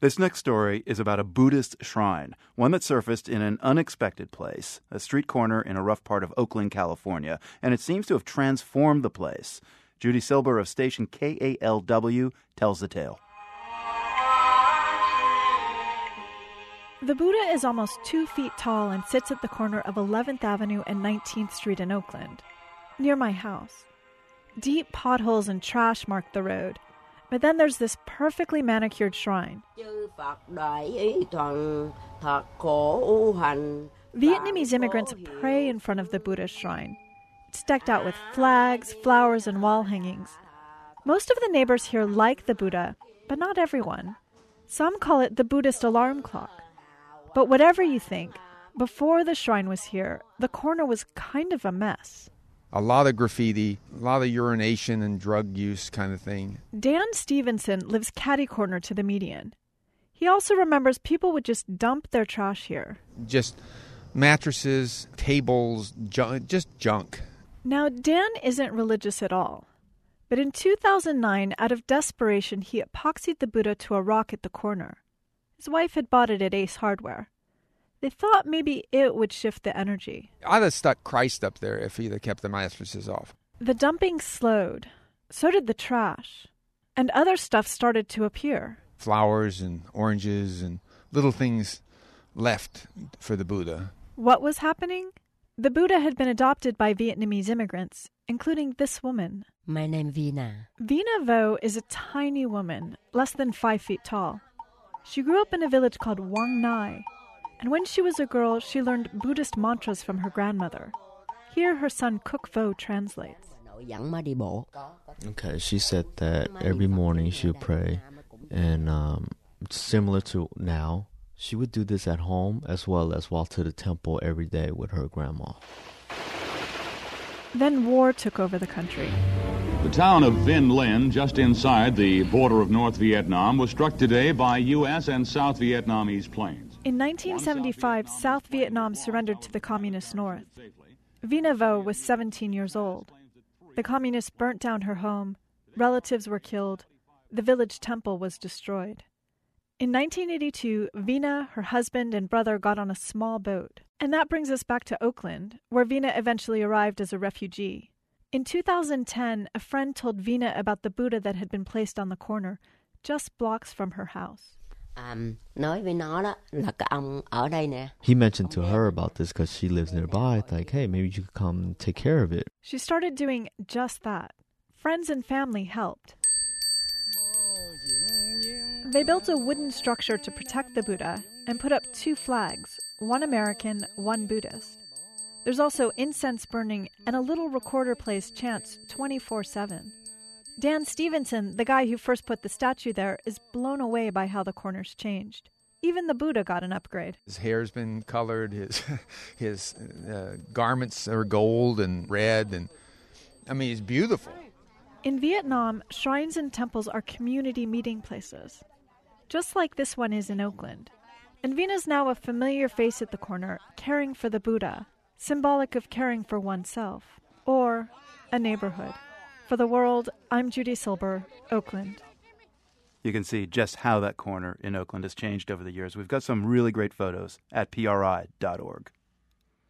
This next story is about a Buddhist shrine, one that surfaced in an unexpected place, a street corner in a rough part of Oakland, California, and it seems to have transformed the place. Judy Silber of station KALW tells the tale. The Buddha is almost 2 feet tall and sits at the corner of 11th Avenue and 19th Street in Oakland, near my house. Deep potholes and trash mark the road, but then there's this perfectly manicured shrine. Vietnamese immigrants pray in front of the Buddha shrine. It's decked out with flags, flowers, and wall hangings. Most of the neighbors here like the Buddha, but not everyone. Some call it the Buddhist alarm clock. But whatever you think, before the shrine was here, the corner was kind of a mess. A lot of graffiti, a lot of urination and drug use kind of thing. Dan Stevenson lives catty-corner to the median. He also remembers people would just dump their trash here. Just mattresses, tables, just junk. Now, Dan isn't religious at all. But in 2009, out of desperation, he epoxied the Buddha to a rock at the corner. His wife had bought it at Ace Hardware. They thought maybe it would shift the energy. I'd have stuck Christ up there if he'd have kept the mattresses off. The dumping slowed. So did the trash. And other stuff started to appear. Flowers and oranges and little things left for the Buddha. What was happening? The Buddha had been adopted by Vietnamese immigrants, including this woman. My name is Vina. Vina Vo is a tiny woman, less than 5 feet tall. She grew up in a village called Quang Nai. And when she was a girl, she learned Buddhist mantras from her grandmother. Here, her son Cook Vo translates. Okay, she said that every morning she would pray, and similar to now, she would do this at home as well as walk to the temple every day with her grandma. Then war took over the country. The town of Vinh Linh, just inside the border of North Vietnam, was struck today by U.S. and South Vietnamese planes. In 1975, South Vietnam surrendered to the Communist North. Vina Vo was 17 years old. The Communists burnt down her home. Relatives were killed. The village temple was destroyed. In 1982, Vina, her husband, and brother got on a small boat. And that brings us back to Oakland, where Vina eventually arrived as a refugee. In 2010, a friend told Vina about the Buddha that had been placed on the corner, just blocks from her house. He mentioned to her about this because she lives nearby, like, hey, maybe you could come take care of it. She started doing just that. Friends and family helped. They built a wooden structure to protect the Buddha and put up 2 flags, one American, one Buddhist. There's also incense burning, and a little recorder plays chants 24/7. Dan Stevenson, the guy who first put the statue there, is blown away by how the corner's changed. Even the Buddha got an upgrade. His hair's been colored, his garments are gold and red, and I mean, he's beautiful. In Vietnam, shrines and temples are community meeting places, just like this one is in Oakland. And Vina's now a familiar face at the corner, caring for the Buddha, symbolic of caring for oneself, or a neighborhood. For The World, I'm Judy Silber, Oakland. You can see just how that corner in Oakland has changed over the years. We've got some really great photos at PRI.org.